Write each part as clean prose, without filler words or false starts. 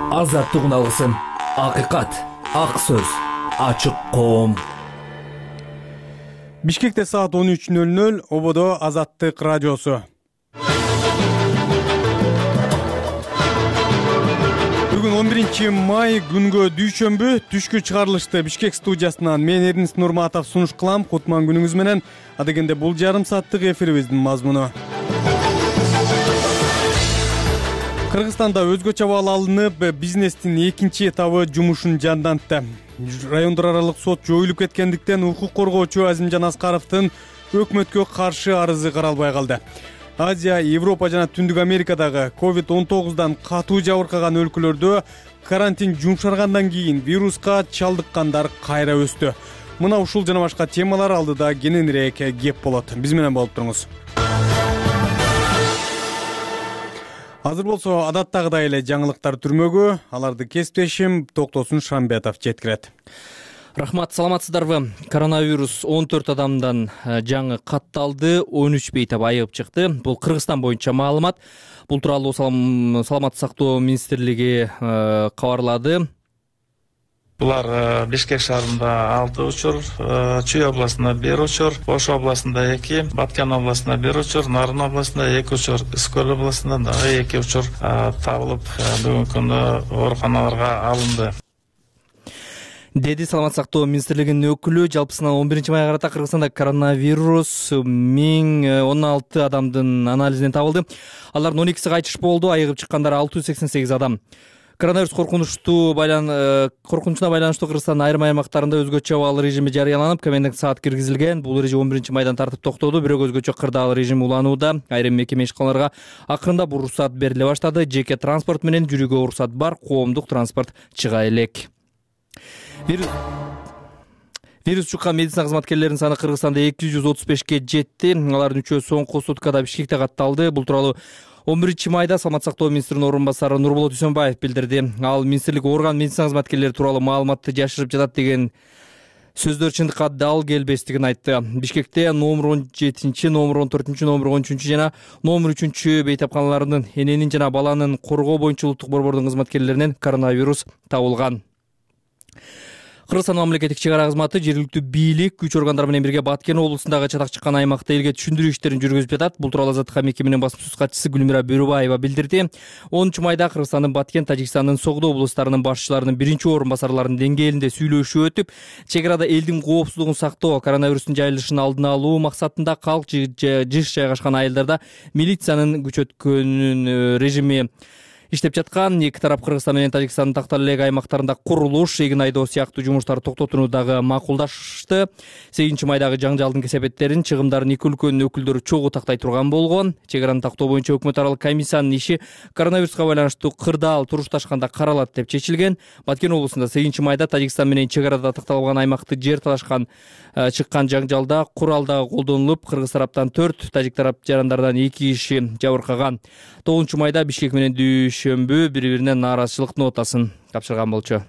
Азаттык алгысын, акыйкат, ак сөз, ачык коом. Бишкекте саат 13:00, ободо Азаттык радиосу. Бүгүн 11-май күнгө дүйшөмбү түшкү чыгарылышты Бишкек студиясынан мен Эрнис Нурматов сунуш кылам. Кутман күнүңүз менен. Адегенде бул жарым сааттык эфирибиздин мазмуну. Кыргызстанда өзгөчө абал алынып, бизнестин экинчи этабы жумушун жандантты. Райондор аралык сот жоюлуп кеткендиктен укук коргоочу Азимжан Аскаровдун өкмөткө каршы арызы каралбай калды. Азия, Европа жана Түндүк Америкадагы COVID-19 катуу жабыркаган өлкөлөрдө карантин жумшаргандан кийин вируска чалдыккандар кайра өстү. Мына ушул жана башка темалар алдыда кененирээк кеп болот. Биз менен болуп туруңуз. Азыр болсо адаттагыдай эле жаңылыктар түрмөгү, аларды кесиптешим Токтосун Шамбетов жеткирет. Рахмат, саламатсыздарбы? Коронавирус 14 адамдан жаңы катталды, 13 бейтап айыгып чыкты. Бул Кыргызстан боюнча маалымат. Бул тууралуу саламаттык сактоо министрлиги кабарлады. Булар Бишкек шаарында 6 учур, Чүй областында 1 учур, Ош областында 2, Баткен областында 1 учур, Нарын областында 2 учур, Искөл областында дагы 2 учур табылып, бүгүнкү күндө ооруканаларга алынды. Деди саламаттык сактоо министрлигинин өкүлү. Жалпысынан 11 майга карата Кыргызстанда коронавирус 1016 адамдын анализинен табылды. Алардын 12си кайтыш болду, айыгып чыккандар 688 адам. Коронавирус коркунучуна байланыштуу Кыргызстандын айрым аймактарында өзгөчө абал режими жарыяланып, комендантский саат киргизилген. Бул эреже 11 майдан тартып токтоду, бирок өзгөчө кырдаал режим уланууда. Айрым мекеме ишканаларга акырындап уруксат бериле баштады. Жеке транспорт менен жүрүүгө уруксат бар, коомдук транспорт чыга элек. Вирус чуккан медицина кызматкерлеринин саны Кыргызстанда 235ке жетти. Алардын үчөө соңку суткада Бишкекте катталды. Бул тууралуу 11 майда саламаттык сактоо министринин орун басары Нурболот Үсөнбаев билдирди. Ал министрлик оорукан медицина кызматкерлери тууралуу маалыматты жашырып жатат деген сөздөр чындыкка дал келбестигин айтты. Бишкекте номер 17, номер 14, номер 13 жана номер 3 бейтапканаларынын эненин жана баланын коргоо боюнча улуттук борбордун кызматкерлеринен коронавирус табылган. Кыргызстан мамлекеттик чек ара кызматы жергиликтүү бийлик күч органдары менен бирге Баткен облусундагы чатак чыккан аймакта элге түшүндүрүү иштерин жүргүзүп жатат. Бул тууралуу Азаттык мекеменин басма сөз катчысы Гүлмира Бөрүбаева билдирди. 10 майда Кыргызстандын Баткен, Тажикстандын Согдо облустарынын башчыларынын биринчи орун басарларынын деңгээлинде сүйлөшүү өтүп, чек арада элдин коопсуздугун сактоо, коронавирустун жайылышын алдын алуу максатында калк жыш жайгашкан айылдарда милициянын күчөткөнүн режими иштеп жаткан. Эки тарап Кыргызстан менен Тажикстандын тактал элек аймактарында курулуш, эгин айдоо сыяктуу жумуштарды токтотууну дагы макулдашты. 8 майдагы жаңжалдын кесепеттерин, чыгымдарын эки өлкөнүн өкүлдөрү чогуу тактай турган болгон. Чек араны тактоо боюнча өкмөт аралык комиссиянын иши коронавируска байланыштуу кырдаал турушташканда каралат деп чечилген. Баткен облусунда 8 майда Тажикстан менен чек арада такталган аймакты жер талашкан чыккан жаңжалда курал дагы колдонулуп, кыргыз тараптан 4, тажик тарап жарандардан 2 киши жабыркаган. 9 майда Бишкек менен дүйшөмбү бири-бирине нааразычылык нотасын капчырган болчу.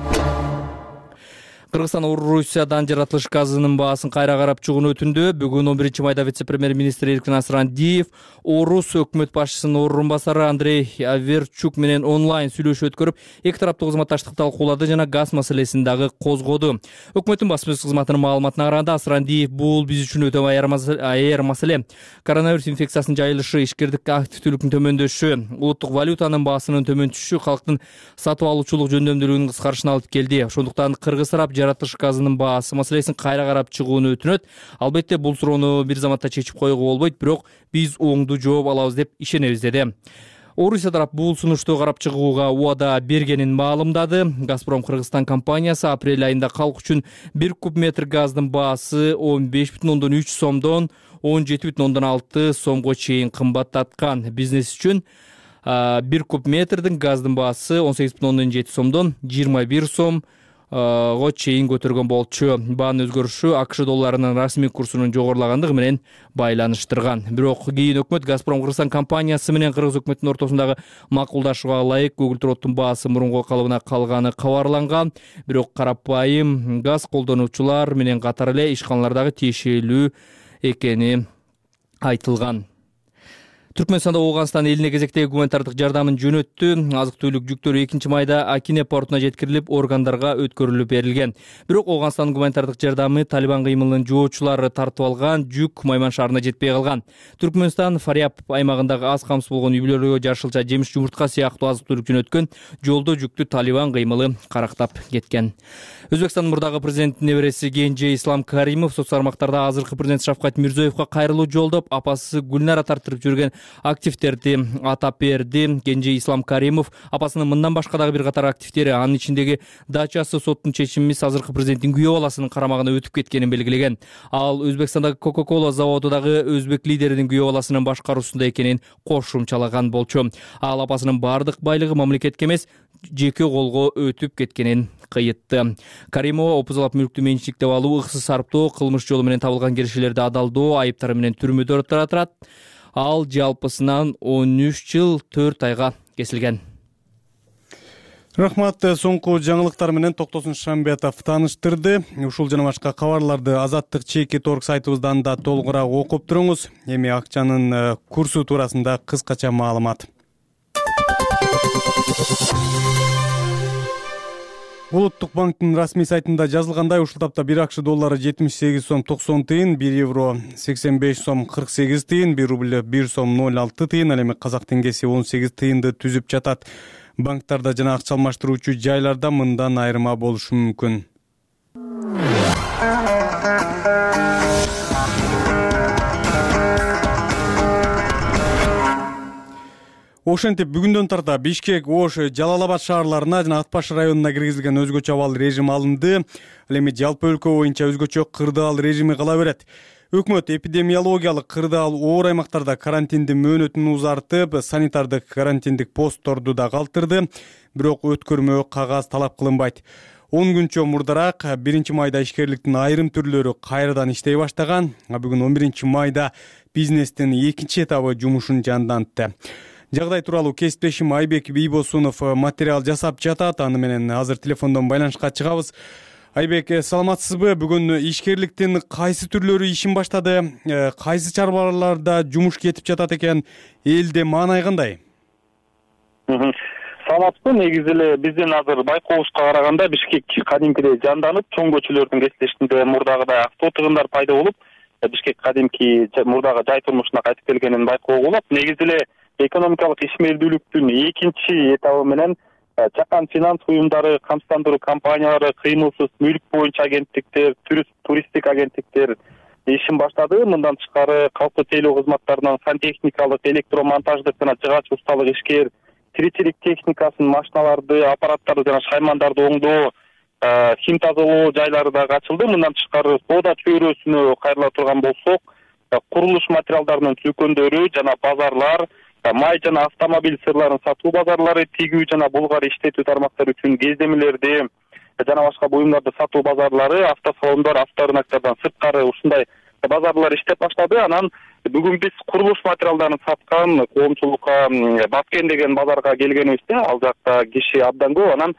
Кыргызстан Орусиядан жаратылыш газынын баасын кайра карап чыгууну өтүндү. Бүгүн 11 майда вице-премьер-министр Эркин Асрандиев Орус өкмөт башчысынын орун басары Андрей Аверчук менен онлайн сүйлөшүү өткөрүп, эки тараптуу кызматташтыкты талкуулады жана газ маселесин дагы козгоду. Өкмөттүн басма сөз кызматынын маалыматына караганда Асрандиев бул биз үчүн өтө аяр маселе. Коронавирус инфекциясынын жайылышы, ишкердик активдүүлүктүн төмөндөшүшү, улуттук валютанын баасынын төмөн түшүшү калктын сатып алуучулук жөндөмдүүлүгүнүн кыскарышына алып келди. Ошондуктан кыргыз тарап жаратылыш газынын баасы маселесин кайра карап чыгууну өтүнөт. Албетте бул суроону бир заматта чечип коюуга болбойт, бирок биз оңдуу жооп алабыз деп ишенебиз деди. Орусия тарап бул сунушту карап чыгууга убада бергенин маалымдады. Газпром Кыргызстан компаниясы апрель айында калк үчүн 1 куб метр газдын баасы 15,3 сомдон 17,6 сомго чейин кымбаттаткан. Бизнес үчүн 1 куб метрдин газдын баасы 18,7 сомдон 21 сом чейин көтөргөн болчу. Баанын өзгөрүшү АКШ долларынын расмий курсунун жогорулагандыгы менен байланыштырган. Бирок кийин өкмөт Газпром Кыргызстан компаниясы менен кыргыз өкмөтүнүн ортосундагы макулдашууга ылайык көгүлтүрөттүн баасы мурунку калыбына калганы кабарланган. Бирок карапайым газ колдонуучулар менен катар эле ишканалардагы тиешелүү экени айтылган. Түркмөнстанда Ооганстан элине кезектеги гуманитардык жардамын жөнөттү. Азык-түлүк жүктөрү 2-май айда Акине портуна жеткирилип, органдарга өткөрүлүп берилген. Бирок Ооганстандын гуманитардык жардамы Талибан кыймылынын жоочулары тартып алган жүк Майман шаарына жетпей калган. Түркмөнстан Фариаб аймагындагы аз камсыз болгон үй-бүлөлөргө жашылча жемиш жумуртка сыяктуу азык-түлүк жөнөткөн жолдо жүктү Талибан кыймылы карактап кеткен. Өзбекстандын мурдагы президенттин небереси Кенже Ислам Каримов соц тармактарда азыркы президент Шавкат Мирзиёевго кайрылуу жолдоп, апасы Гүлнара тартырып жүргөн активдерди атап берди. Кенже Ислам Каримов апасынын мындан башка дагы бир катар активдери, анын ичиндеги дачасы соттун чечимиз азыркы президенттин күйөө баласынын карамагына өтүп кеткенин белгилеген. Ал Өзбекстандагы Coca-Cola заводудагы өзбек лидеринин күйөө баласынын башкаруусунда экенин кошумчалаган болчу. Ал апасынын бардык байлыгы мамлекетке эмес, жеке колго өтүп кеткенин кыйытты. Каримова опузалап мүлктү менчиктеп алуу, ыксыз сарптоо, кылмыш жолу менен табылган киришелерди адалдоо айыптары менен түрмөдө турат. Ал жалпысынан 13 жыл 4 айга кесилген. Рахмат. Соңку жаңылыктар менен Токтосун Шамбетов тааныштырды. Ушул жана башка кабарларды Азаттык ЧК.орг сайтыбыздан да толугураак окуп туруңуз. Эми акчанын курсу туурасында кыскача маалымат. Улуттук банктын расмий сайтында жазылгандай, ушул тапта 1 акш доллары 78 сом 90 тыйын, 1 евро 85 сом 48 тыйын, 1 рубль 1 сом 06 тыйын, ал эми казак теңгеси 18 тыйынды түзүп жатат. Банктарда жана акча алмаштыруучу жайларда мындан айырма болушу мүмкүн. Ошентип бүгүндөн тарта Бишкек, Ош, Жалал-Абад шаарларына жана Ат Баш районуна киргизилген өзгөчө абал режим алынды. Ал эми жалпы өлкө боюнча өзгөчө кырдаал режими кала берет. Өкмөт эпидемиологиялык кырдаал оор аймактарда карантинди мөөнөтүн узартып, санитардык карантиндик постторду да калтырды. Бирок өткөрмө кагаз талап кылынбайт. 10 күнчө мурдараак 1-майда ишкерликтин айрым түрлөрү кайрадан иштей баштаган. Бүгүн 11-майда бизнестин экинчи этабы жумушун жандантты. Жагдай тууралуу кесиптешим Айбек Бийбосунов материал жасап жатат. Аны менен азыр телефондон байланышка чыгабыз. Айбек, саламатсызбы? Бүгүн ишкерликтин кайсы түрлөрү ишин баштады? Кайсы чарбаларда жумуш кетип жатат экен? Элде маанай кандай? Саламатсызбы? Негизи эле биздин азыр байкообузга караганда Бишкек кадимкидей жанданып, чоң көчөлөрдүн кесилишинде мурдагыдай авто тыгындар пайда болуп, Бишкек кадимки мурдагы жай турмушуна кайтып келгенин байкоого болот. Негизи эле экономикалык ишмердүүлүктүн экинчи этабы менен чакан финанс уюмдары, камсыздандыруу компаниялары, кыймылсыз мүлк боюнча агенттиктер, туристтик агенттиктер ишин баштады. Мындан тышкары калктуу тейлөө кызматтарынан сантехникалык, электромонтаждык жана жыгач усталык ишкер, тиричилик техникасын, машиналарды, аппараттарды жана шаймандарды оңдоо, хим тазалоо жайлары да ачылды. Мындан тышкары соода чөйрөсүнө кайрыла турган болсок, курулуш материалдарынын дүкөндөрү жана базарлар, май жана автомобиль сырларын сатуу базарлары, тигүү жана булгар иштетүү тармактары үчүн кездемелерди жана башка буюмдарды сатуу базарлары, автосалондар, авторынактардан сырткары ушундай базарлар иштеп баштады. Анан бүгүн биз курулуш материалдарын саткан коомчулукка Баткен деген базарга келгенибизде, ал жакта киши абдан көп. Анан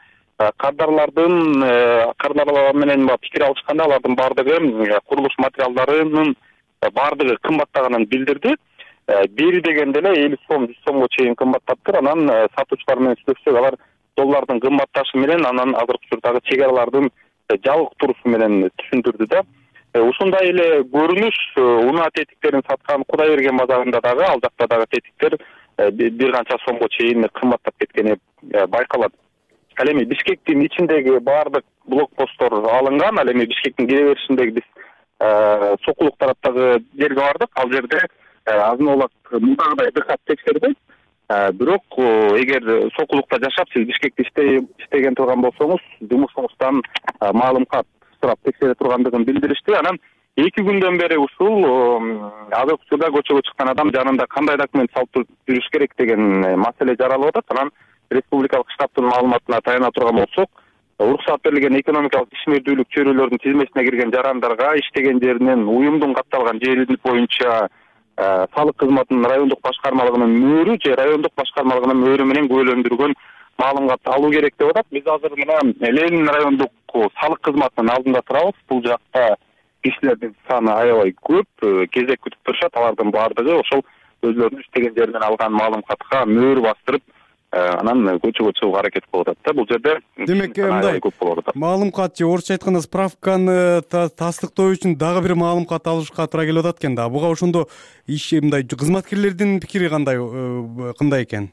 кардарлар менен пикир алышканда алардын бардыгы курулуш материалдарынын бардыгы кымбаттаганын билдирди. Бери дегенде эле 50 сом, 100 сомго чейин кымбаттаптыр. Анан сатуучулар менен сүйлөшсөк, алар доллардын кымбатташы менен анан азыркы учурдагы чек аралардын жабык турусу менен түшүндүрдү да. Ушундай эле көрүнүш унаа тетиктерин саткан Кудайберген базарында дагы, ал жакта дагы тетиктер бир канча сомго чейин кымбаттап кеткени байкалат. Ал эми Бишкектин ичиндеги баардык блокпосттор алынган. Ал эми Бишкектин кире беришиндеги биз Сокулук тараптагы жерге бардык. Ал жерде азын-аулак мындагыдай дыкат текшерди. Бирок эгер Сокулукта жашап, сиз Бишкекте иштеген турган болсоңуз, жумушуңуздан маалымат сурап текшере тургандыгын билдиришти. Анан 2 күндөн бери ушул азыркы учурда көчөгө чыккан адам жанында кандай документ салып жүрүш керек деген маселе жаралып атат. Анан республикалык штабтын маалыматына таяна турган болсок, уруксат берилген экономикалык ишмердүүлүк чөйрөлөрүнүн тизмесине кирген жарандарга иштеген жеринен уюмдун катталган жери боюнча салык кызматынын райондук башкармалыгынын мөөрү же райондук башкармалыгынын мөөрү менен күбөлөндүргөн маалымат алуу керек деп атат. Биз азыр мына Ленин райондук салык кызматынын алдында турабыз. Бул жакта кишилердин саны аябай көп, кезек күтүп турушат. Алардын баардыгы ошол өзлөрүнүн иштеген жеринен алган маалыматка мөөр бастырып анан көчөгө чыгууга аракет кылып атат да. Бул жерде демек мындай көп болуп атат. маалымат же орусча айтканда справканы тастыктоо үчүн дагы бир маалымат алышка туура келип атат экен да. Буга ошондо мындай кызматкерлердин пикири кандай экен?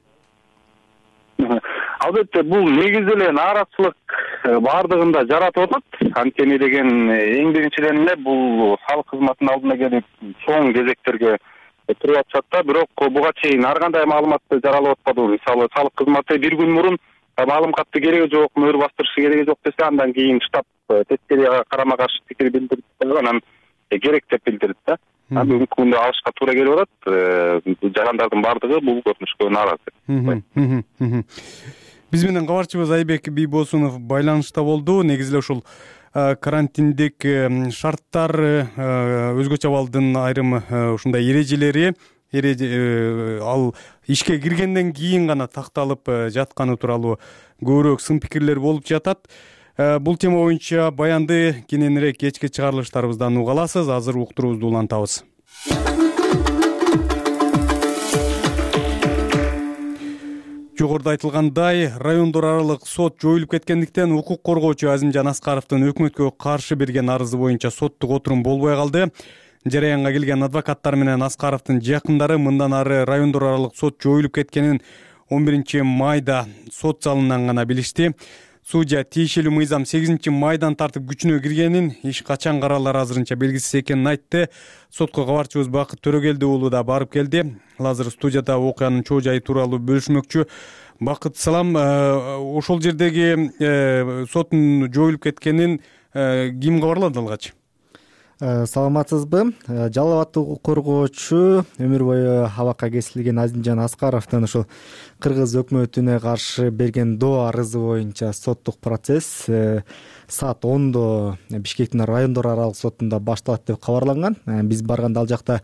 Албетте бул негизи эле нааразычылык баардыгында жаратып атат. Анткени деген эң биринчиден эле бул салык кызматынын алдына келип чоң кезектерге туруп атышат да. Бирок буга чейин ар кандай маалыматты жаралып атпады. Мисалы салык кызматы бир күн мурун маалыматты кереги жок, мөөр бастырышы кереги жок десе, андан кийин штаб тескерияга карама каршы пикир билдирип анан керек деп билдирди да. Бүгүнкү күндө алышка туура келип атат. Жарандардын баардыгы бул көрүнүшкө нааразы. Биз менен кабарчыбыз Айбек Бийбосунов байланышта болду. Негизи эле ушул карантиндик шарттар, өзгөчө абалдын айрым ушундай эрежелери ал ишке киргенден кийин гана такталып жатканы тууралуу көбүрөөк сын пикирлер болуп жатат. Бул тема боюнча баянды кененирээк кечки чыгарылыштарыбыздан уга аласыз. Азыр уктуруубузду улантабыз. Жогоруда айтылгандай, райондор аралык сот жоюлуп кеткендиктен укук коргоочу Азимжан Аскаровдун өкмөткө каршы берген арызы боюнча соттук отурум болбой калды. Жараянга келген адвокаттар менен Аскаровдун жакындары мындан ары райондор аралык сот жоюлуп кеткенин 11 майда сот залынан гана билишти. Судья тиешелүү мыйзам 8 майдан тартып күчүнө киргенин, иш качан каралары азырынча белгисиз экенин айтты. Сотко кабарчыбыз Бакыт Төрөгелди уулу да барып келди. Азыр студияда окуянын чоо жайы тууралуу бөлүшмөкчү. Бакыт, салам. Ошол жердеги соттун жоюлуп кеткенин ким кабарлады алгач? Саламатсызбы? Жалал абаддык укук коргоочу өмүр бою абакка кесилген Азимжан Аскаровдун ушул кыргыз өкмөтүнө каршы берген доо арызы боюнча соттук процесс саат 10-до Бишкектин райондор аралык сотунда башталат деп кабарланган. Биз барганда ал жакта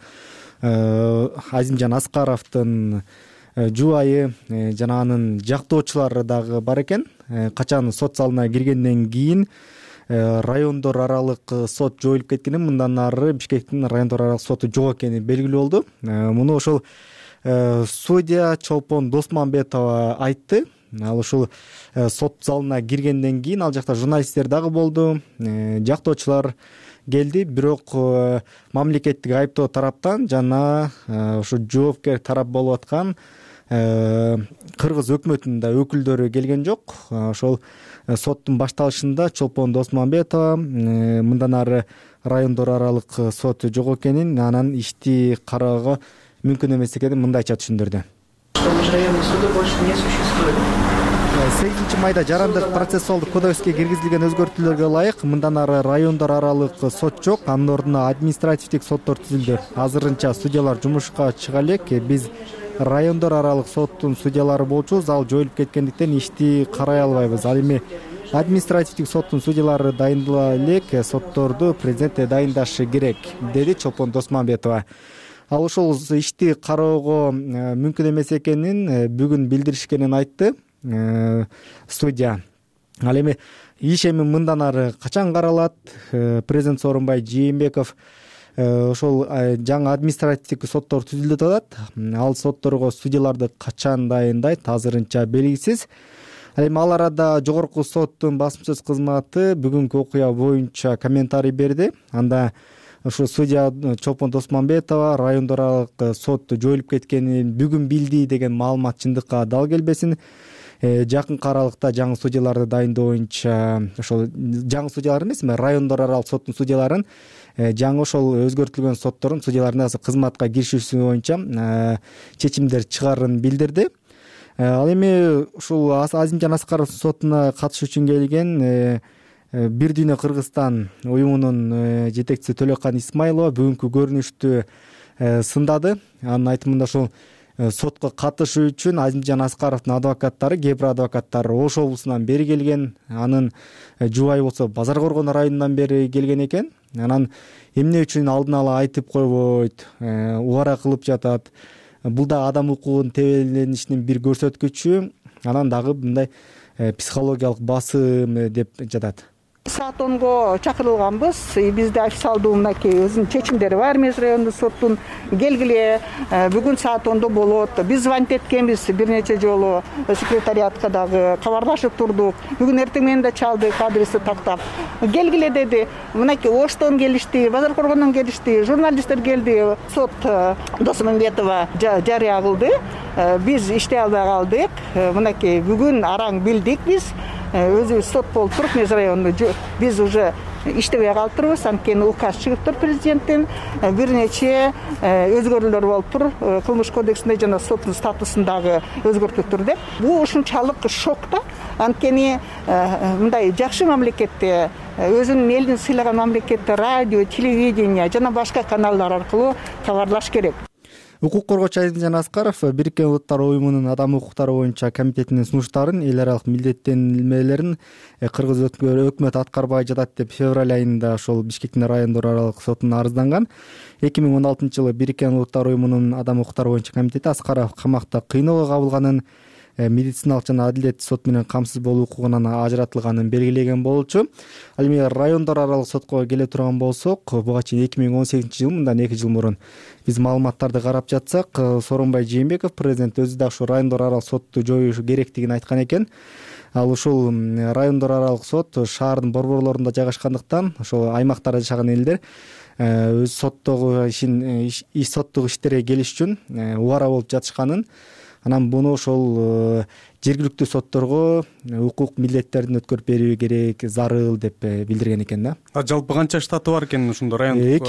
Азимжан Аскаровдун жубайы жана анын жактоочулары дагы бар экен. Качан сот залына киргенден кийин райондор аралык сот жоюлуп кеткенин, мындан ары Бишкектин райондор аралык соту жок экени белгилүү болду. Муну ошол судья Чолпон Досмамбетова айтты. Ал ушул сот залына киргенден кийин ал жакта журналисттер дагы болду, жактоочулар келди. Бирок мамлекеттик айыптоо тараптан жана ушу жоопкер тарап болуп аткан кыргыз өкмөтүнүн да өкүлдөрү келген жок. Ошол соттун башталышында Чолпон Досмамбетова мындан ары райондор аралык сот жок экенин, анан ишти кароого мүмкүн эмес экенин мындайча түшүндүрдү. Районный суды больше не существует. 8 майда жарандык процессуалдык кодекске киргизилген өзгөртүүлөргө ылайык мындан ары райондор аралык сот жок, анын ордуна административдик соттор түзүлдү. Азырынча судьялар жумушка чыга элек. Биз райондор аралык соттун судьялары болчубуз, ал жоюлуп кеткендиктен ишти карай албайбыз. Ал эми административдик соттун судьялары дайындала элек, сотторду президент дайындашы керек, деди Чолпон Досмамбетова. Ал ошол ишти кароого мүмкүн эмес экенин бүгүн билдиришкенин айтты судья. Ал эми иш эми мындан ары качан каралат? Президент Сооронбай Жээнбеков ошол жаңы административдик соттор түзүлүп атат. Ал сотторго судьяларды качан дайындайт, азырынча белгисиз. Ал эми ал арада жогорку соттун басма сөз кызматы бүгүнкү окуя боюнча комментарий берди. Анда ушу судья Чолпон Досмамбетова райондор аралык сот жоюлуп кеткенин бүгүн билди деген маалымат чындыкка дал келбесин. Жакынкы аралыкта жаңы судьяларды дайындоо боюнча ошол жаңы судьялар эмес, райондор аралык соттун судьяларын жаңы ошол өзгөртүлгөн соттордун судьяларына кызматка киришүүсү боюнча чечимдер чыгарын билдирди. Ал эми ушул Азимжан Аскаровдун сотуна катышуу үчүн келген Бир дүйнө Кыргызстан уюмунун жетекчиси Төлөкан Исмайлова бүгүнкү көрүнүштү сындады. Анын айтымында ошол сотко катышуу үчүн Азимжан Аскаровдун адвокаттары, кээ бир адвокаттар Ош облусунан бери келген, анын жубайы болсо Базар Коргон районунан бери келген экен. Анан эмне үчүн алдын ала айтып койбойт, убара кылып жатат. Бул да адам укугунун тебеленишинин бир көрсөткүчү. Анан дагы мындай психологиялык басым деп жатат. Саат 10го чакырылганбыз. Бизде официалдуу мынакей өзүнүн чечимдери бар. Мирис райондук соттун келгиле, бүгүн саат 10до болот. Биз звонить эткенбиз бир нече жолу, секретариатка дагы кабарлашып турдук. Бүгүн эртең менен да чалдык, адрести тактап. Келгиле деди. Мынакей Оштон келишти, Базар Коргондон келишти, журналисттер келди. Сот Досмамбетова жарыя кылды. Биз иштей албай калдык. Мынакей бүгүн араң билдик биз. Өзүбүз сот болуп туруп, Мирис районунда биз уже иштебей калыптырбыз. Анткени указ чыгыптыр президенттин. Бир нече өзгөрүүлөр болуптур. Кылмыш кодексинде жана соттун статусундагы өзгөртүлүптүр деп. Бул ушунчалык шок да. Анткени мындай жакшы мамлекетте, өзүнүн элин сыйлаган мамлекетте радио, телевидение жана башка каналдар аркылуу кабарлаш керек. Укук коргоочу Азимжан Аскаров Бириккен Улуттар Уюмунун Адам укуктары боюнча комитетинин сунуштарын, эл аралык милдеттенмелерин кыргыз өкмөт аткарбай жатат деп февраль айында ошол Бишкектин райондор аралык сотуна арызланган. 2016-жылы Бириккен Улуттар Уюмунун Адам укуктары боюнча комитети Аскаров камакта кыйноого кабылганын, медициналык жана адилет сот менен камсыз болуу укугунан ажыратылганын белгилеген болчу. Ал эми райондор аралык сотко келе турган болсок, буга чейин 2018-жыл, мындан 2 жыл мурун биз маалыматтарды карап жатсак, Сооронбай Жээнбеков президент өзү да ушул райондор аралык сотту жоюш керектигин айткан экен. Ал ушул райондор аралык сот шаардын борборлорунда жайгашкандыктан ошол аймактарда жашаган элдер өз соттогу соттук иштерге келиш үчүн убара болуп жатышканын, анан буну ошол жергиликтүү сотторго укук милдеттерин өткөрүп берүү керек, зарыл деп билдирген экен да. Жалпы канча штаты бар экен ушундо райондук?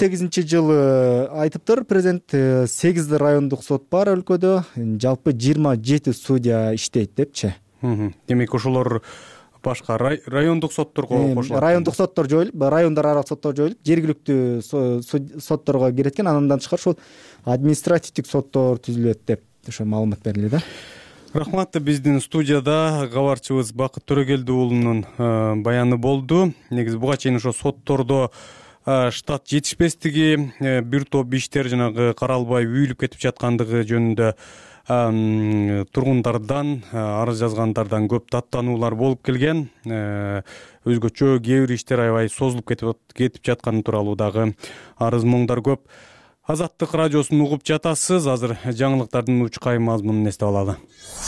2018-жылы айтыптыр президент, 8 райондук сот бар өлкөдө, жалпы 27 судья иштейт депчи. Демек ошолор башка райондук сотторго кошулат. Райондук соттор жоюлуп, райондар аралык соттор жоюлуп, жергиликтүү сотторго кирет экен. Андан тышкары ошол административдик соттор түзүлөт деп ошо маалымат берилди да. Рахмат. Биздин студияда кабарчыбыз Бакыт Төрөгелди уулунун баяны болду. Негизи буга чейин ошо соттордо штат жетишпестиги, бир топ иштер жанагы каралбай үйүлүп кетип жаткандыгы жөнүндө тургундардан, арыз жазгандардан көп даттануулар болуп келген. Өзгөчө кээ бир иштер аябай созулуп кетип жатканы тууралуу дагы арыз моңдар көп. Азаттык радиосун угуп жатасыз. Азыр жаңылыктардын учкай мазмунун эстеп алалы.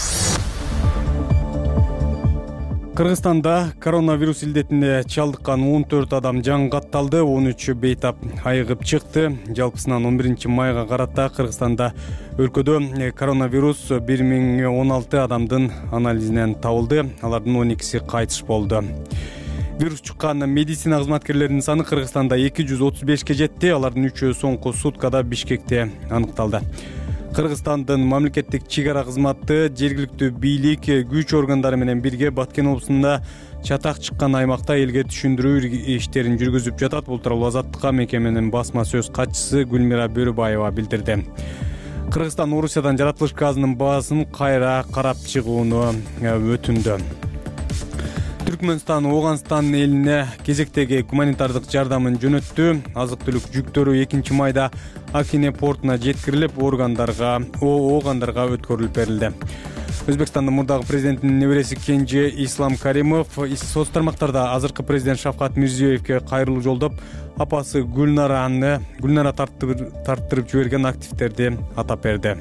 Кыргызстанда коронавирус илдетине чалдыккан 14 адам жан катталды, 13 бейтап айыгып чыкты. Жалпысынан 11 майга карата Кыргызстанда өлкөдө коронавирус 1016 адамдын анализинен табылды. Алардын 12си кайтыш болду. Вирус чыккан медицина кызматкерлеринин саны Кыргызстанда 235ке жетти. Алардын 3-өө соңку суткада Бишкекте аныкталды. Кыргызстандын мамлекеттик чек ара кызматы, жергиликтүү бийлик, күч органдары менен бирге Баткен облусунда чатак чыккан аймакта элге түшүндүрүү иштерин жүргүзүп жатат. Бул тууралуу Азаттыкка мекеменин басма сөз катчысы Гүлмира Бөрүбаева билдирди. Кыргызстан Орусиядан жаратылыш газынын баасын кайра карап чыгууну өтүндү. Түркмөнстан Ооганстан элине кезектеги гуманитардык жардамын жөнөттү. Азык-түлүк жүктөрү 2 майда Акине портуна жеткирилип, оогандарга өткөрүлүп берилди. Өзбекстандын мурдагы президентинин небереси Кенже Ислам Каримов соц тармактарда азыркы президент Шавкат Мирзиёевке кайрылуу жолдоп, апасы Гүлнара тарттырып жиберген активдерди атап берди.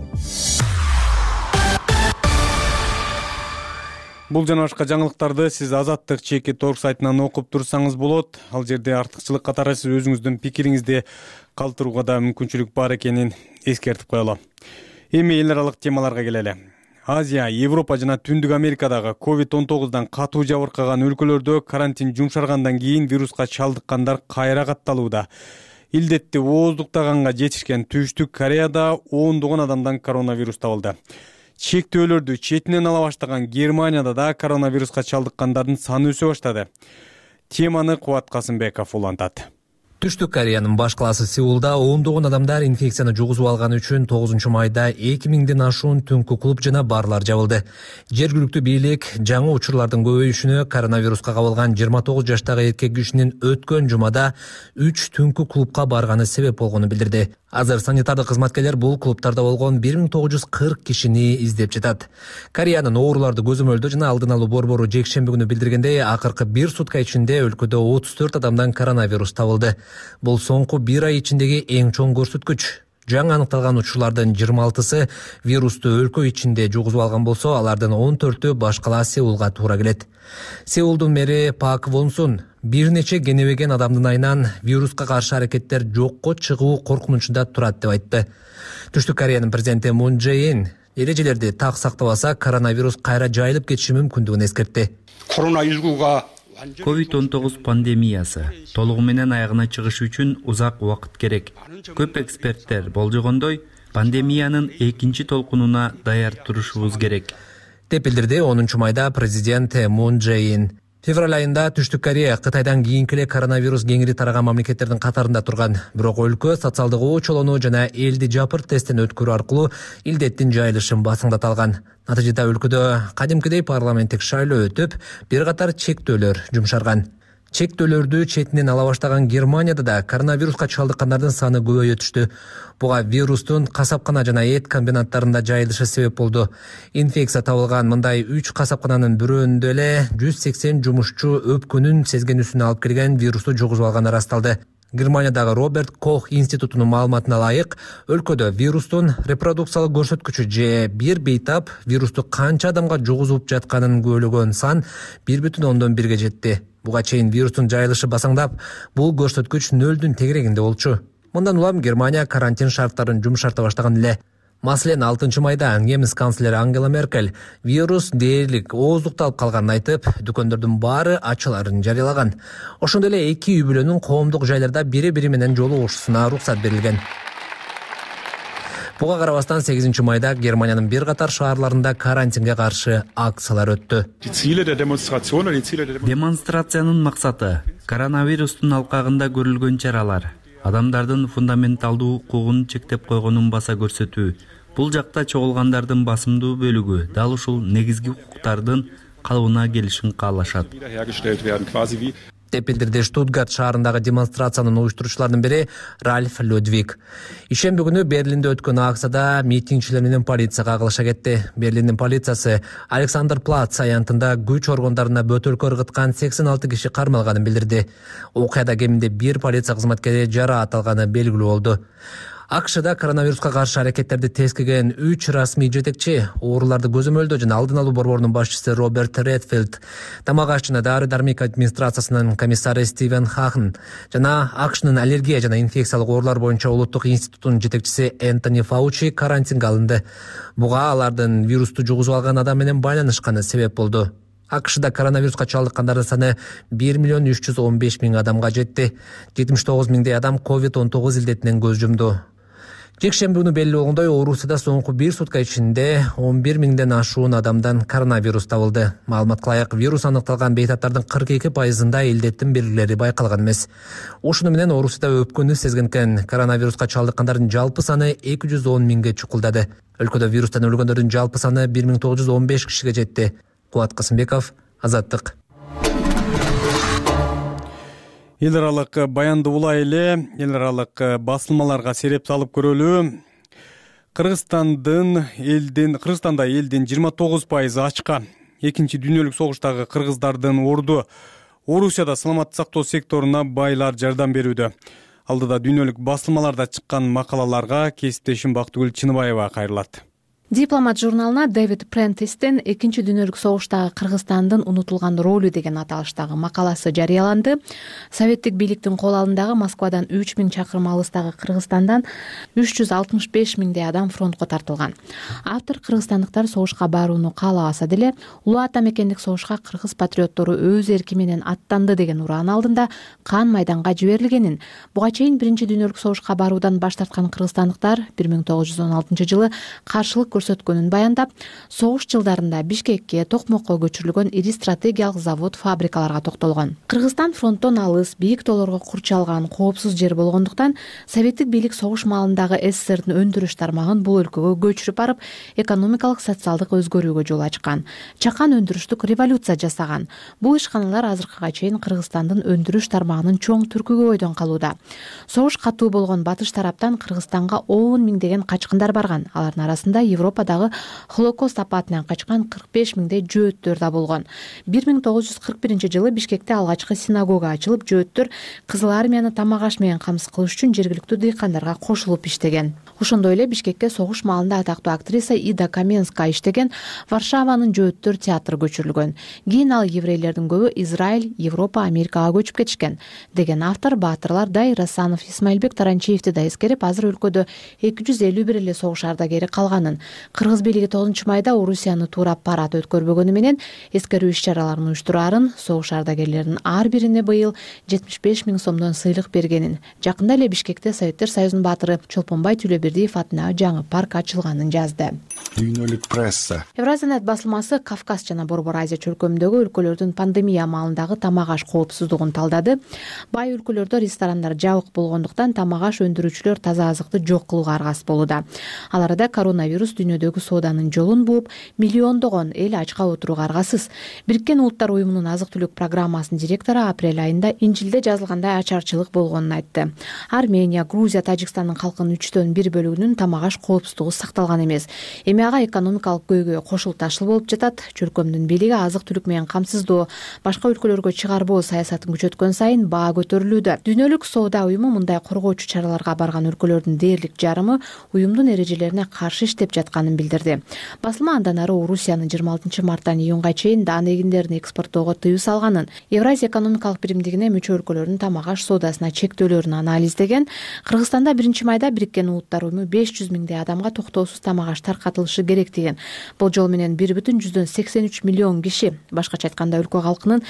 Бул жана башка жаңылыктарды сиз Азаттык чеки торг сайтынан окуп турсаңыз болот. Ал жерде артыкчылык катары сиз өзүңүздүн пикириңизди калтырууга да мүмкүнчүлүк бар экенин эскертип коелу. Эми эл аралык темаларга келели. Азия, Европа жана Түндүк Америкадагы COVID-19 катуу жабыркаган өлкөлөрдө карантин жумшаргандан кийин вируска чалдыккандар кайра катталууда. Илдетти ооздуктаганга жетишкен Түштүк Кореяда ондогон адамдан коронавирус табылды. Чектөөлөрдү четинен ала баштаган Германияда да коронавируска чалдыккандардын саны өсө баштады. Теманы Кубат Касымбеков улантат. Түштүк Кореянын баш калаасы Сеулда ондогон адамдар инфекцияны жугузуп алганы үчүн 9-майда 2000ден ашуун түнкү клуб жана барлар жабылды. Жергиликтүү бийлик жаңы учурлардын көбөйүшүнө коронавируска кабылган 29 жаштагы эркек кишинин өткөн жумада 3 түнкү клубка барганы себеп болгонун билдирди. Азыр санитардык кызматкерлер бул клубтарда болгон 1940 кишини издеп жатат. Кореянын ооруларды көзөмөлдөө жана алдын алуу борбору жекшемби күнү билдиргендей, акыркы 1 сутка ичинде өлкөдө 34 адамдан коронавирус табылды. Бул соңку 1 ай ичиндеги эң чоң көрсөткүч. Жаңы аныкталган учурлардын 26сы вирусту өлкө ичинде жугузуп алган болсо, алардын 14-ü баш кала Сеулга туура келет. Сеулдун мэри Пак Вонсун бир нече кенебеген адамдын айынан вируска каршы аракеттер жокко чыгуу коркунучунда турат деп айтты. Түштүк Кореянын президенти Мун Чже Ин эрежелерди так сактабаса, коронавирус кайра жайылып кетиши мүмкүндүгүн эскертти. Коронавирусга COVID-19 пандемиясы толугу менен аягына чыгыш үчүн узак убакыт керек. Көп эксперттер болжогондой, пандемиянын экинчи толкунуна даяр турушубуз керек деп билдирди 10-майда президент Мун Чже Ин. Февраль айында Түштүк Корея Кытайдан кийинки эле коронавирус кеңири тараган мамлекеттердин катарында турган. Бирок өлкө социалдык очолоону жана элди жапырт тесттен өткөрүү аркылуу илдеттин жайылышын басыңдата алган. Натыйжада өлкөдө кадимкидей парламенттик шайлоо өтүп, бир катар чектөөлөр жумшарган. Чектөөлөрдү четинен ала баштаган Германияда да коронавируска чалдыккандардын саны көбөйө түштү. Буга вирустун касапкана жана эт комбинаттарында жайылышы себеп болду. Инфекция табылган мындай 3 касапкананын бирөөндө эле 180 жумушчу өпкөнүн сезгенүүсүн алып келген вирусту жугузуп алганы расталды. Германиядагы Роберт Кох институтунун маалыматына ылайык, өлкөдө вирустун репродукциялык көрсөткүчү же бир бейтап вирусту канча адамга жугузуп жатканын көбөлөгөн сан 1,1 жетти. Буга чейин вирустун жайылышы басаңдап, бул көрсөткүч 0-дун тегерегинде болчу. Мындан улам Германия карантин шарттарын жумшарта баштаган эле. Маселен 6-майда немис канцлери Ангела Меркель вирус дээрлик ооздукталып калганын айтып, дүкөндөрдүн баары ачыларын жарыялаган. Ошондой эле эки үй бүлөнүн коомдук жайларда бири-бири менен жолугушуусуна уруксат берилген. Буга карабастан 8-майда Германиянын бир катар шаарларында карантинге каршы акциялар өттү. Демонстрациянын максаты коронавирустун алкагында көрүлгөн чаралар, адамдардын фундаменталдуу укугун чектеп койгонун баса көрсөтүү. Бул жакта чогулгандардын басымдуу бөлүгү дал ушул негизги укуктардын калыбына келишин каалашат деп билдирди Штутгарт шаарындагы демонстрациянын уюштуруучуларынын бири Ральф Людвиг. Ишемби күнү Берлинде өткөн акцияда митингчилер менен полицияга кагылыша кетти. Берлиндин полициясы Александр Плац аянтында күч органдарына бөтөлкө ыргыткан 86 киши кармалганын билдирди. Окуяда кеминде 1 полиция кызматкери жараат алганы белгилүү болду. АКШда коронавируска каршы аракеттерди тескеген 3 расмий жетекчи, ооруларды көзөмөлдөө жана алдын алуу борборунун башчысы Роберт Редфилд, тамак аш жана дары-дармек администрациясынын комиссары Стивен Хахн жана АКШнын аллергия жана инфекциялык оорулар боюнча улуттук институтунун жетекчиси Энтони Фаучи карантинге алынды. Буга алардын вирусту жугузуп алган адам менен байланышканы себеп болду. АКШда коронавируска чалдыккандардын саны 1,315,000 адамга жетти. 79 миңдей адам COVID-19 илдетинен көз жумду. Жекшемби күнү белгилүү болгондой, Орусияда соңку 1 сутка ичинде 11 миңден ашуун адамдан коронавирус табылды. Маалыматка ылайык, вирус аныкталган бейтаптардын 42%-ында илдеттин белгилери байкалган эмес. Ошону менен Орусияда өпкөнү сезгенкен коронавируска чалдыккандардын жалпы саны 210 миңге чукулдады. Өлкөдө вирустан өлгөндөрдүн жалпы саны 1915 кишиге жетти. Кубат Касымбеков, Азаттык. Эл аралык баянды улай эле эл аралык басылмаларга сереп салып көрөлү. Кыргызстанда элдин 29% ачка. Экинчи дүйнөлүк согуштагы кыргыздардын орду Орусияда саламаттык сактоо секторуна байлар жардам берүүдө. Алдыда дүйнөлүк басылмаларда чыккан макалаларга кесиптешим Бактыгүл Чыныбаева кайрылат. Дипломат журналына Дэвид Прентистен экинчи дүйнөлүк согуштагы Кыргызстандын унутулган ролу деген аталыштагы макаласы жарыяланды. Советтик бийликтин кол алдындагы Москвадан 3000 чакырым алыстагы Кыргызстандан 365 миңдей адам фронтко тартылган. Автор кыргызстандыктар согушка барууну каалабаса деле, улуу ата мекендик согушка кыргыз патриоттору өз эрки менен аттанды деген ураан алдында кан майданга жиберилгенин, буга чейин биринчи дүйнөлүк согушка баруудан баш тарткан кыргызстандыктар 1916 жылы каршылык көрсөткөнүн баяндап, согуш жылдарында Бишкекке, Токмокко көчүрүлгөн ири стратегиялык завод, фабрикаларга токтолгон. Кыргызстан фронттон алыс, бийик тоолорго курчалган, коопсуз жер болгондуктан советтик бийлик согуш маалындагы СССРдин өндүрүш тармагын бул өлкөгө көчүрүп барып, экономикалык, социалдык өзгөрүүгө жол ачкан. Чакан өндүрүштүк революция жасаган. Бул ишканалар азыркыга чейин Кыргызстандын өндүрүш тармагынын чоң түркүгө бойдон калууда. Согуш катуу болгон батыш тараптан Кыргызстанга 10 миңдеген качкындар барган. Алардын арасында Европадагы Холокост апатынан качкан 45 миңдей жөөттөр да болгон. 1941-жылы Бишкекте алгачкы синагога ачылып, жөөттөр Кызыл армияны тамак аш менен камсыз кылыш үчүн жергиликтүү дыйкандарга кошулуп иштеген. Ошондой эле Бишкекке согуш маалында атактуу актриса Ида Каменская иштеген Варшаванын жөөттөр театры көчүрүлгөн. Кийин ал еврейлердин көбү Израиль, Европа, Америкага көчүп кетишкен деген автор Баатырлар Дай Расанов, Исмаилбек Таранчиевди да эскерип, азыр өлкөдө 251 эле согуш ардагери калганын, кыргыз бийлиги 9 майда Орусияны туурап парад өткөрбөгөнү менен эскерүү иш-чараларын уюштураарын, согуш ардагерлеринин ар бирине быйыл 75 миң сомдон сыйлык бергенин, жакында эле Бишкекте Советтер Союзунун баатыры Чолпонбай Түлөбердиев атына жаңы парк ачылганын жазды. Дүйнөлүк пресса. Евразиянет басылмасы Кавказ жана Борбор Азия чөлкөмүндөгү өлкөлөрдүн пандемия маалындагы тамак аш коопсуздугун талдады. Бай өлкөлөрдө ресторандар жабык болгондуктан тамак аш өндүрүүчүлөр таза азыкты жок кылууга аргасыз болууда. Ал арада коронавирус дүйнөдөгү сооданын жолун бууп, миллиондогон эл ачка отурууга аргасыз. Бириккен Улуттар уюмунун азык-түлүк программасынын директору апрель айында Инжилде жазылгандай ачарчылык болгонун айтты. Армения, Грузия, Тажикстандын калкынын 1/3 бөлүгүнүн тамак аш коопсуздугу сакталган эмес. Эми ага экономикалык көйгөй кошулташыл болуп жатат. Чөлкөмдүн бийлиги азык-түлүк менен камсыздоо, башка өлкөлөргө чыгарбоо саясатын күчөткөн сайын баа көтөрүлүүдө. Дүйнөлүк соода уюму мындай коргоочу чараларга барган өлкөлөрдүн дээрлик жарымы уюмдун эрежелерине каршы иштеп жатканын билдирди. Басылма андан ары Орусиянын 26 марттан июнга чейин даан эгиндерин экспорттоого тыюу салганын, Евразия экономикалык биримдигине мүчө өлкөлөрдүн тамак аш соодасына чектөөлөрүн анализдеген. Кыргызстанда 1 майда Бириккен Улуттар уюму 500 миңдей адамга токтоосуз тамак аш таркатылышы керек деген болжол менен 1,83 миллион киши, башкача айтканда өлкө калкынын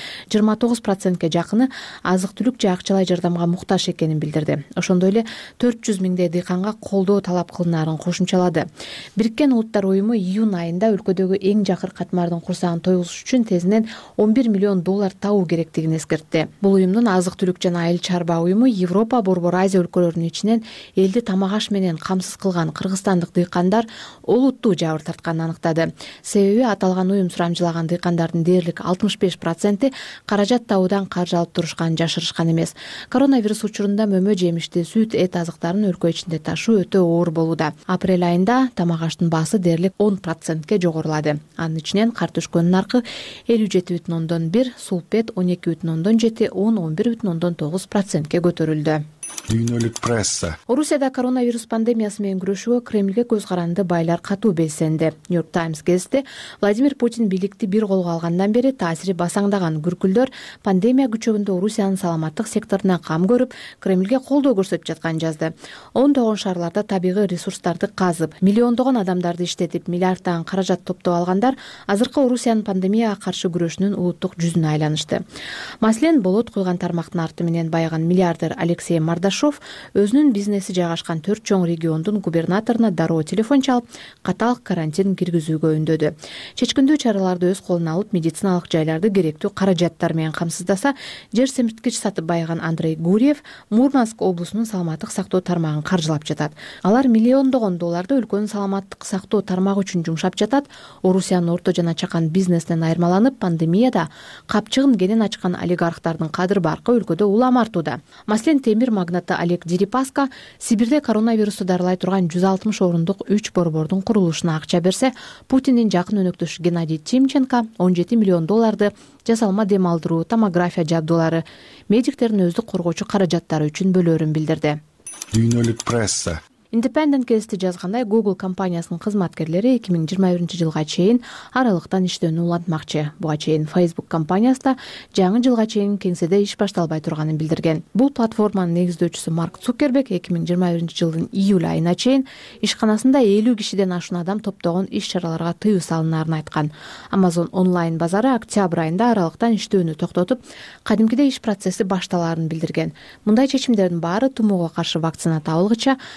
29%ке жакыны азык-түлүк же акчалай жардамга муктаж экенин билдирди. Ошондой эле 400 миңдей дыйканга колдоо талап кылынаарын кошумчалады. Бириккен Улуттар уюму июнь айында өлкөдөгү эң жакыр катмардын курсагын тойгузуш үчүн тезинен $11 миллион табуу керектигин эскертти. Бул уюмдун азык-түлүк жана айыл чарба уюму Европа, Борбор Азия өлкөлөрүнүн ичинен элди тамак аш менен камсыз кылган кыргызстандык дыйкандар олуттуу жабыр тартканын аныктады. Себеби аталган уюм сурамжылаган дыйкандардын дээрлик 65% каражат табуудан каржы алып турушканын жашырышкан эмес. Коронавирус учурунда мөмө, жемишти, сүт, эт азыктарын өлкө ичинде ташуу өтө оор болууда. Апрель айында тамак аштын баасы дээрлик 10%ке жогорулады. Анын ичинен картошконун наркы 57,1, сулпет 12,7, un 11,9%ке көтөрүлдү. Дүйнөлүк пресса. Орусияда коронавирус пандемиясы менен күрөшүүгө Кремльге көз каранды байлар катуу белсенди. New York Times гезити Владимир Путин бийликти бир колго алгандан бери таасири басаңдаган күркүлдөр пандемия күчөгүндө Орусиянын саламаттык секторуна кам көрүп, Кремльге колдоо көрсөтүп жатканын жазды. Ондогон шаарларда табигый ресурстарды казып, миллиондогон адамдарды иштетип, миллиарддаган каражат топтоп алгандар азыркы Орусиянын пандемияга каршы күрөшүнүн улуттук жүзүнө айланышты. Маселен, болот куйган тармактын арты менен байыган миллиардер Алексей Мардашов өзүнүн бизнеси жайгашкан 4 чоң региондун губернаторуна дароо телефон чалып, катаал карантин киргизүүгө үндөдү. Чечкиндүү чараларды өз колуна алып, медициналык жайларды керектүү каражаттар менен камсыздаса, жер семирткич сатып байыган Андрей Гурьев Мурманск облусунун саламаттык сактоо тармагын каржылап жатат. Алар миллиондогон долларды өлкөнүн саламаттык сактоо тармагы үчүн жумшап жатат. Орусиянын орто жана чакан бизнесинен айырмаланып, пандемияда капчыгын кенен ачкан олигархтардын кадыр баркы өлкөдө улам артууда. Маселен, темир магнаты Олег Дерипаска Сибирде коронавирусту дарылай турган 160 орундук 3 борбордун курулушуна акча берсе, Путиндин жакын өнөктөшү Геннадий Тимченко $17 миллион жасалма дем алдыруу, томография жабдуулары, медиктердин өздүк коргоочу каражаттары үчүн бөлөөрүн билдирди. Дүйнөлүк пресса. Independent гезити жазгандай, Google компаниясынын кызматкерлери 2021 жылга чейин аралыктан иштөөнү улантмакчы. Буга чейин Facebook компаниясы да жаңы жылга чейин кеңседе иш башталбай турганын билдирген. Бул платформанын негиздөөчүсү Марк Цукерберг 2021 жылдын июль айына чейин ишканасында 50 кишиден ашуун адам топтогон иш-чараларга тыюу салынаарын айткан. Amazon онлайн базары октябрь айында аралыктан иштөөнү токтотуп, кадимкидей иш процесси башталаарын билдирген. Мындай чечимдердин баары тумоого каршы вакцина табылгыча коронавирус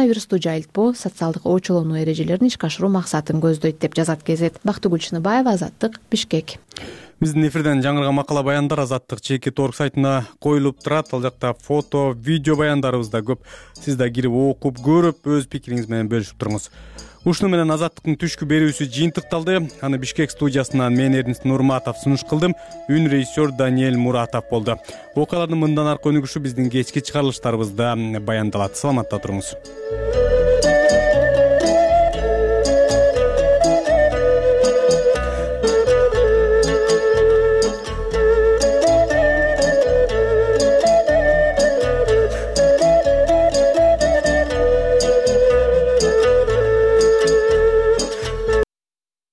коронавирусту жайылтпоо, социалдык очолонуу эрежелерин ишке ашыруу максатын көздөйт деп жазат Кезет. Бактыгүл Чыныбаева, Азаттык, Бишкек. Биздин эфирден жаңырган макала баяндар Азаттык чеки торг сайтына коюлуп турат. Ал жакта фото, видео баяндарыбыз да көп. Сиз да кирип окуп, көрүп, өз пикириңиз менен бөлүшүп туруңуз. Ушуну менен Азаттыктын түшкү берүүсү жыйынтыкталды. Аны Бишкек студиясынан мен Эрнест Нурматов сунуш кылдым. Үн режиссер Даниэль Муратов болду. Окуялардын мындан аркы өнүгүшү биздин кечки чыгарылыштарыбызда баяндалат. Саламатта туруңуз.